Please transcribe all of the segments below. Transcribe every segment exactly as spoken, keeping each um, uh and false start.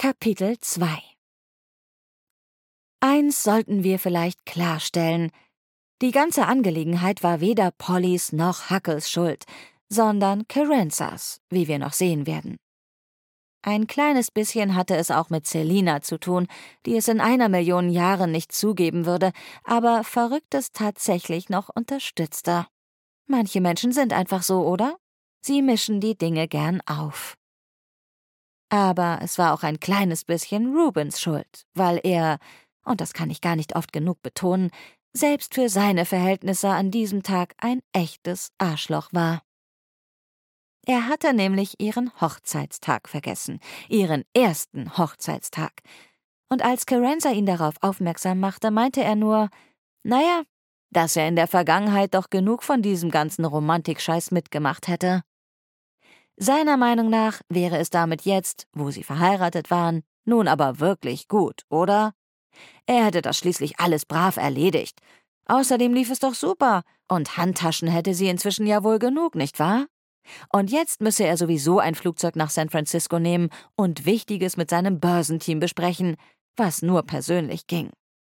Kapitel zwei. Eins sollten wir vielleicht klarstellen: Die ganze Angelegenheit war weder Pollys noch Huckles Schuld, sondern Cerenzas, wie wir noch sehen werden. Ein kleines bisschen hatte es auch mit Selina zu tun, die es in einer Million Jahren nicht zugeben würde, aber Verrücktes tatsächlich noch unterstützte. Manche Menschen sind einfach so, oder? Sie mischen die Dinge gern auf. Aber es war auch ein kleines bisschen Rubens Schuld, weil er, und das kann ich gar nicht oft genug betonen, selbst für seine Verhältnisse an diesem Tag ein echtes Arschloch war. Er hatte nämlich ihren Hochzeitstag vergessen, ihren ersten Hochzeitstag. Und als Cerenza ihn darauf aufmerksam machte, meinte er nur, naja, dass er in der Vergangenheit doch genug von diesem ganzen Romantikscheiß mitgemacht hätte. Seiner Meinung nach wäre es damit jetzt, wo sie verheiratet waren, nun aber wirklich gut, oder? Er hätte das schließlich alles brav erledigt. Außerdem lief es doch super, und Handtaschen hätte sie inzwischen ja wohl genug, nicht wahr? Und jetzt müsse er sowieso ein Flugzeug nach San Francisco nehmen und Wichtiges mit seinem Börsenteam besprechen, was nur persönlich ging.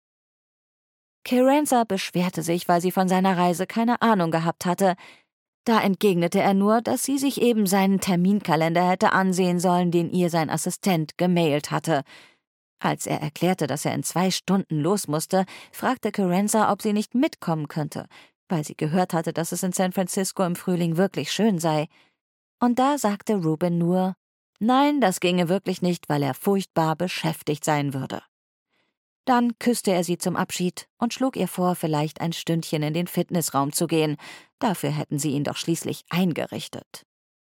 Cerenza beschwerte sich, weil sie von seiner Reise keine Ahnung gehabt hatte. Da entgegnete er nur, dass sie sich eben seinen Terminkalender hätte ansehen sollen, den ihr sein Assistent gemailt hatte. Als er erklärte, dass er in zwei Stunden los musste, fragte Cerenza, ob sie nicht mitkommen könnte, weil sie gehört hatte, dass es in San Francisco im Frühling wirklich schön sei. Und da sagte Ruben nur, nein, das ginge wirklich nicht, weil er furchtbar beschäftigt sein würde. Dann küsste er sie zum Abschied und schlug ihr vor, vielleicht ein Stündchen in den Fitnessraum zu gehen. Dafür hätten sie ihn doch schließlich eingerichtet.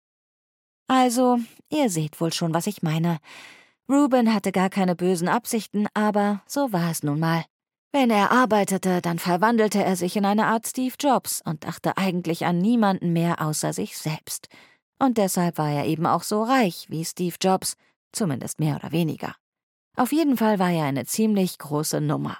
Also, ihr seht wohl schon, was ich meine. Ruben hatte gar keine bösen Absichten, aber so war es nun mal. Wenn er arbeitete, dann verwandelte er sich in eine Art Steve Jobs und dachte eigentlich an niemanden mehr außer sich selbst. Und deshalb war er eben auch so reich wie Steve Jobs, zumindest mehr oder weniger. Auf jeden Fall war er eine ziemlich große Nummer.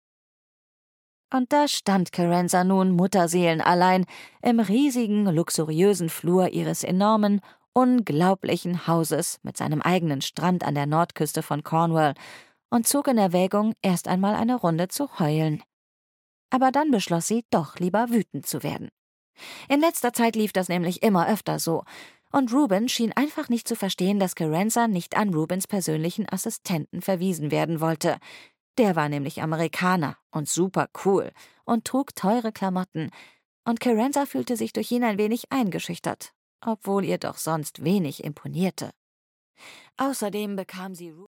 Und da stand Cerenza nun mutterseelenallein im riesigen, luxuriösen Flur ihres enormen, unglaublichen Hauses mit seinem eigenen Strand an der Nordküste von Cornwall und zog in Erwägung, erst einmal eine Runde zu heulen. Aber dann beschloss sie, doch lieber wütend zu werden. In letzter Zeit lief das nämlich immer öfter so, und Ruben schien einfach nicht zu verstehen, dass Cerenza nicht an Rubens persönlichen Assistenten verwiesen werden wollte. Der war nämlich Amerikaner und super cool und trug teure Klamotten, und Cerenza fühlte sich durch ihn ein wenig eingeschüchtert, obwohl ihr doch sonst wenig imponierte. Außerdem bekam sie